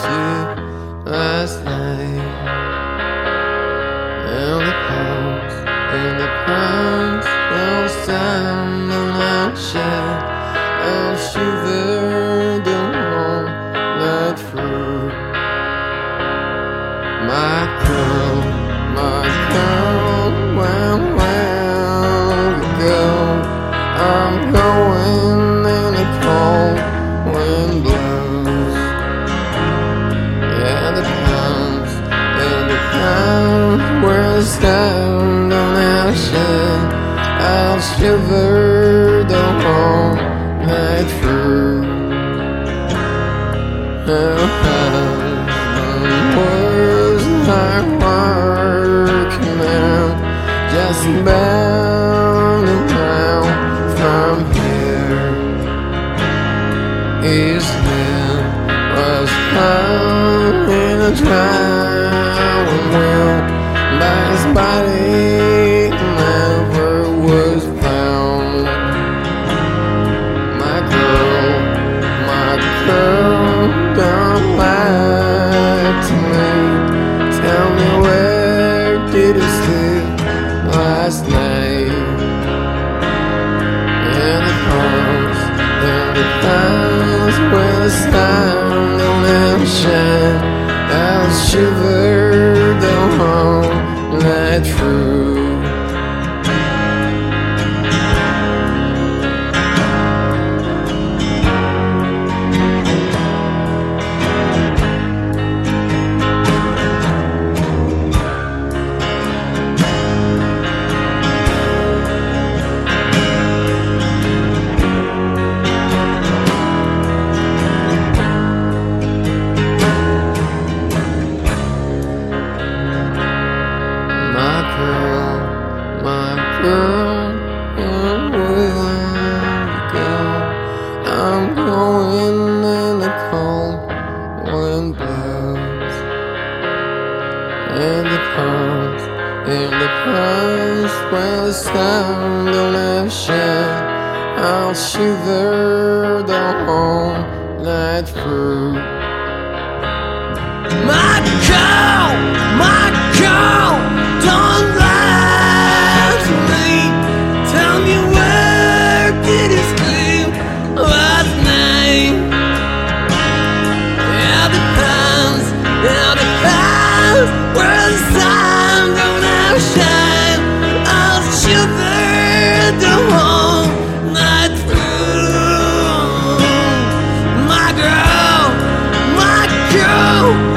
you last night. And the pines will stand on our shed. I'll shiver the whole night through. My girl, where you go? I'm going in the cold wind blows. Yeah, the pounds will stand on our shed. I'll shiver the whole night through. Her husband was hard working man, just bound around from here. His head was hung in a drowning wheel, but his body never was found. My girl, don't lie to me. Tell me, where did you sleep last night? And the pines will stand on and shine. I'll shiver the whole night through. My girl, where will you go? I'm going in the cold wind blows. And the pines will stand on a shed. I'll shiver the whole night through. My girl, don't lie to me. Tell me, where did you sleep last night? Yeah, the pines will stand on our shine. I'll shiver the whole night through. My girl,